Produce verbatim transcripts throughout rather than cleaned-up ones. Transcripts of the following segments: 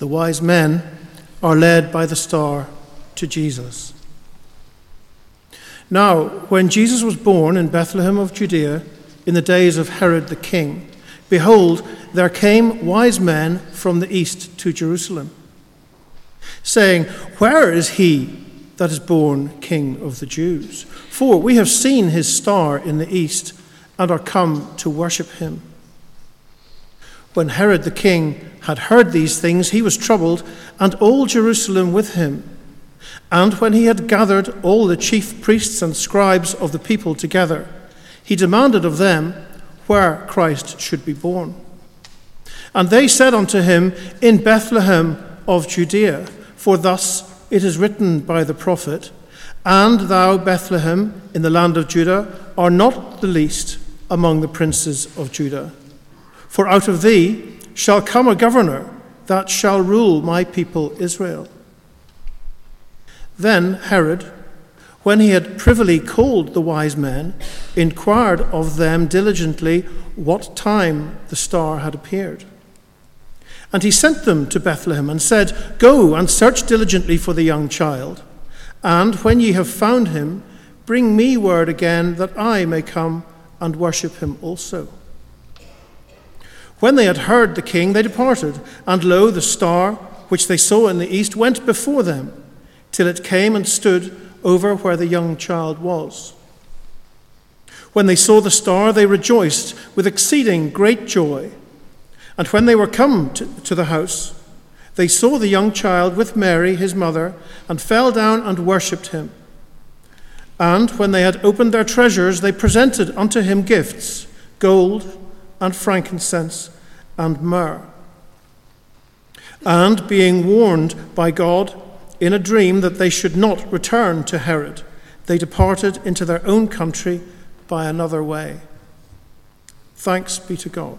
The wise men are led by the star to Jesus. Now, when Jesus was born in Bethlehem of Judea in the days of Herod the king, behold, there came wise men from the east to Jerusalem, saying, "Where is he that is born King of the Jews? For we have seen his star in the east and are come to worship him." When Herod the king had heard these things, he was troubled, and all Jerusalem with him. And when he had gathered all the chief priests and scribes of the people together, he demanded of them where Christ should be born. And they said unto him, "In Bethlehem of Judea, for thus it is written by the prophet, And thou, Bethlehem, in the land of Judah, art not the least among the princes of Judah. For out of thee shall come a governor that shall rule my people Israel." Then Herod, when he had privily called the wise men, inquired of them diligently what time the star had appeared. And he sent them to Bethlehem and said, "Go and search diligently for the young child, and when ye have found him, bring me word again that I may come and worship him also." When they had heard the king, they departed, and lo, the star which they saw in the east went before them, till it came and stood over where the young child was. When they saw the star, they rejoiced with exceeding great joy. And when they were come to, to the house, they saw the young child with Mary, his mother, and fell down and worshipped him. And when they had opened their treasures, they presented unto him gifts, gold and frankincense and myrrh. And being warned by God in a dream that they should not return to Herod, they departed into their own country by another way. Thanks be to God.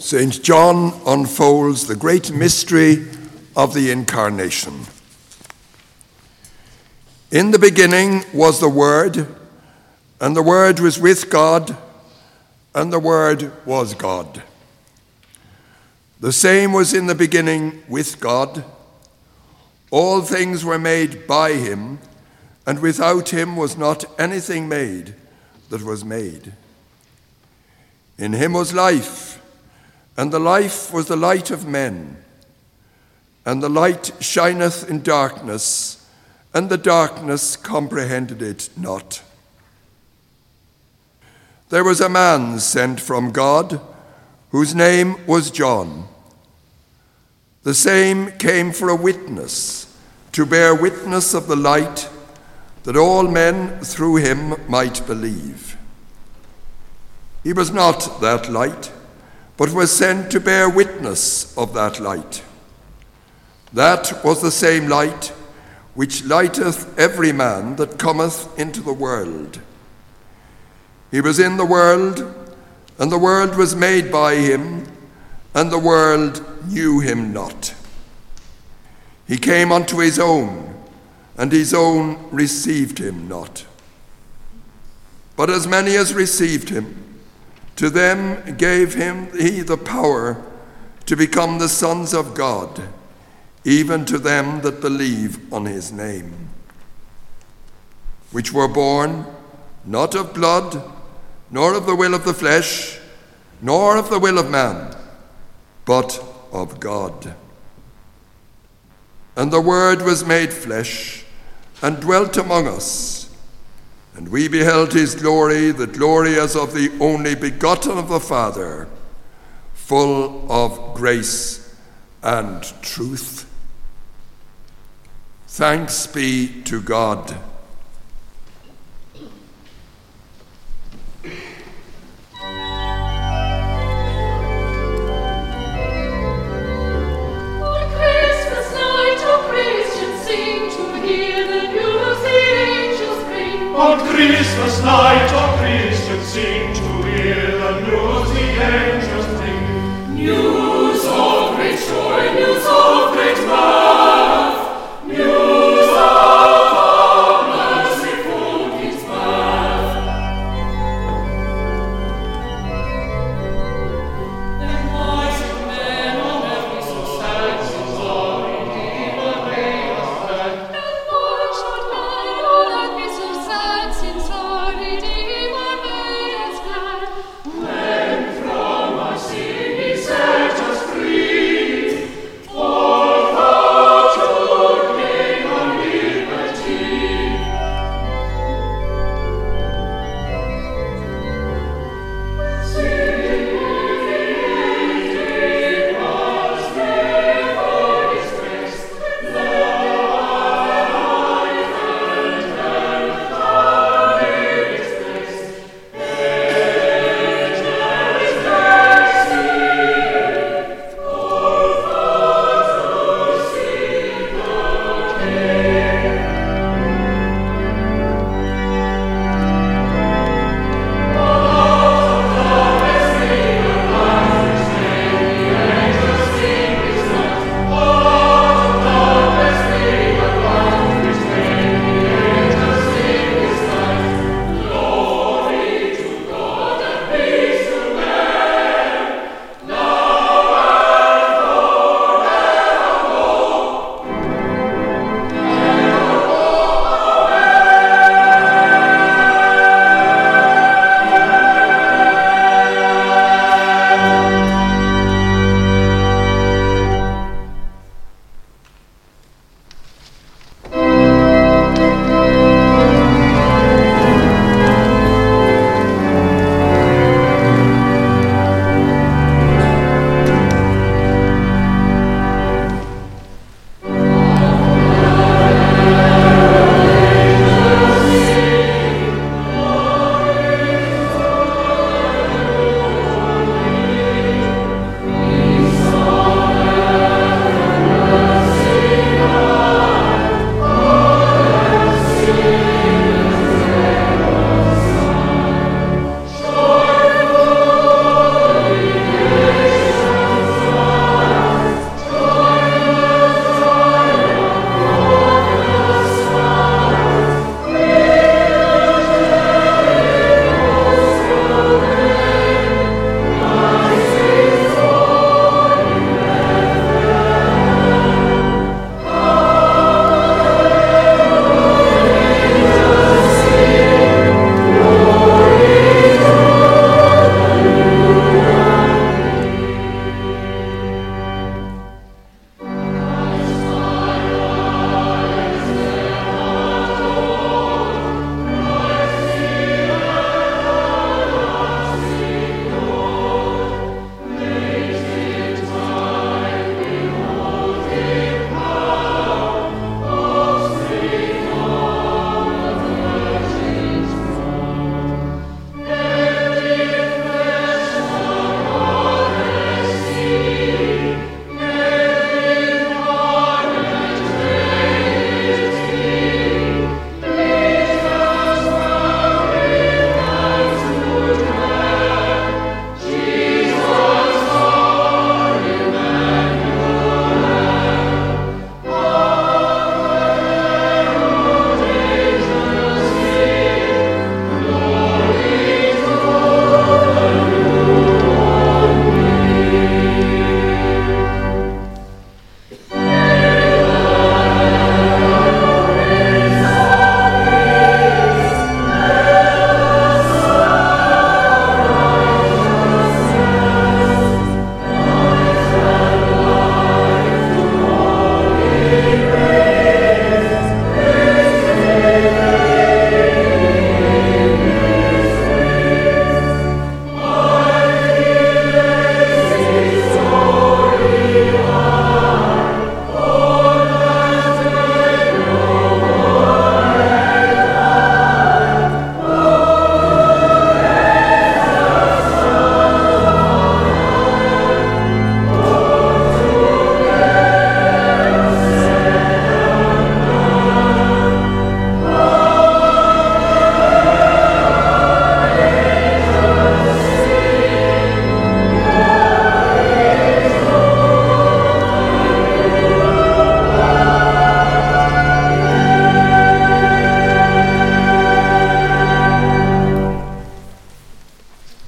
Saint John unfolds the great mystery of the Incarnation. In the beginning was the Word, and the Word was with God, and the Word was God. The same was in the beginning with God. All things were made by him, and without him was not anything made that was made. In him was life, and the life was the light of men. And the light shineth in darkness, and the darkness comprehended it not. There was a man sent from God, whose name was John. The same came for a witness, to bear witness of the light, that all men through him might believe. He was not that light, but was sent to bear witness of that light. That was the same light which lighteth every man that cometh into the world. He was in the world, and the world was made by him, and the world knew him not. He came unto his own, and his own received him not. But as many as received him, to them gave him he the power to become the sons of God, even to them that believe on his name, which were born not of blood, nor of the will of the flesh, nor of the will of man, but of God. And the Word was made flesh, and dwelt among us, and we beheld his glory, the glory as of the only begotten of the Father, full of grace and truth. Thanks be to God. On Christmas night, all Christians sing to hear the news the angels bring. News of great joy, news of great love, news of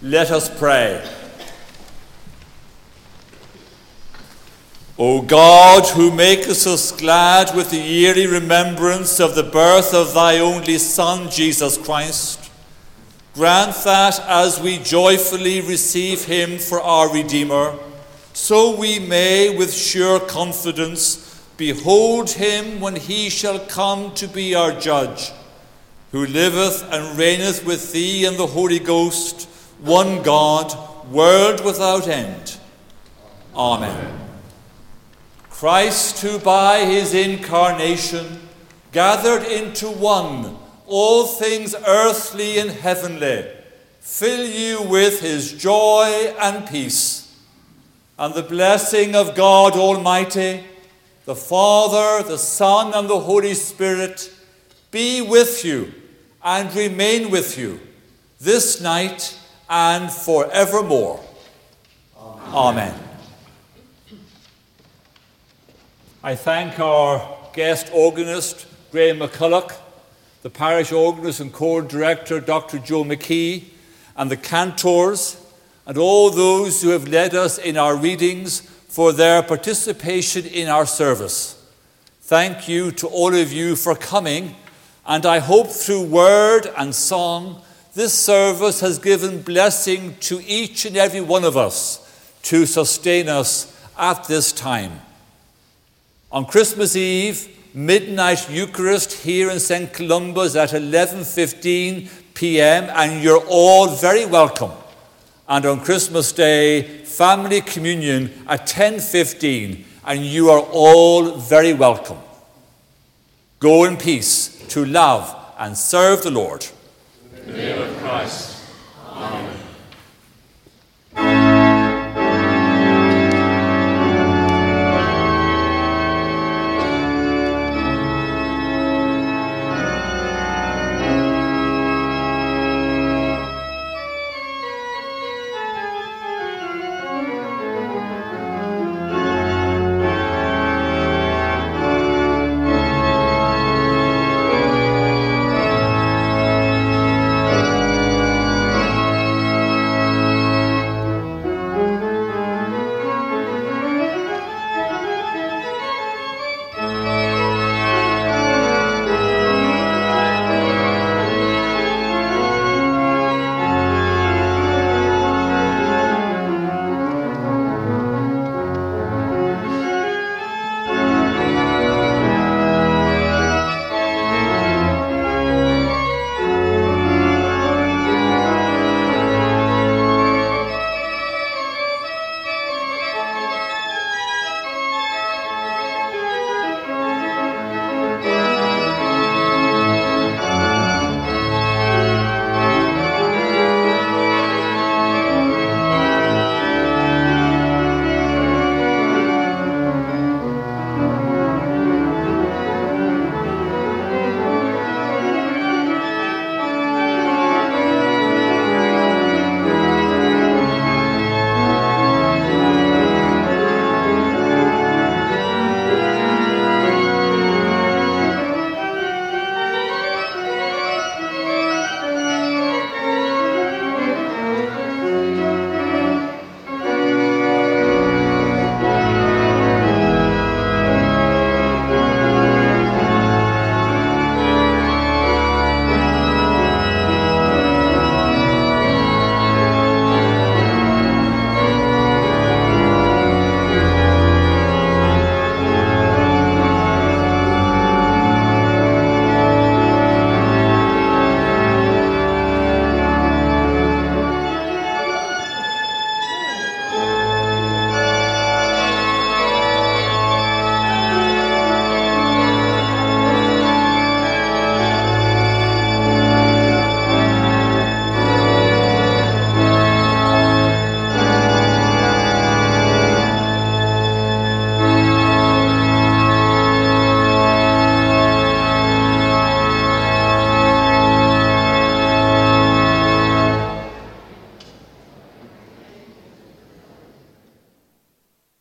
Let us pray. O God, who makest us glad with the yearly remembrance of the birth of thy only Son, Jesus Christ, grant that as we joyfully receive him for our Redeemer, so we may with sure confidence behold him when he shall come to be our judge, who liveth and reigneth with thee and the Holy Ghost, one God, world without end. Amen. Christ, who by his incarnation gathered into one all things earthly and heavenly, fill you with his joy and peace. And the blessing of God Almighty, the Father, the Son, and the Holy Spirit be with you and remain with you this night and forevermore. Amen. Amen. I thank our guest organist, Graham McCulloch, the parish organist and choral director, Doctor Joe McKee, and the cantors, and all those who have led us in our readings for their participation in our service. Thank you to all of you for coming, and I hope through word and song, this service has given blessing to each and every one of us to sustain us at this time. On Christmas Eve, midnight Eucharist here in Saint Columba's at eleven fifteen p.m. and you're all very welcome. And on Christmas Day, family communion at ten fifteen, and you are all very welcome. Go in peace to love and serve the Lord. In the name of Christ. Amen.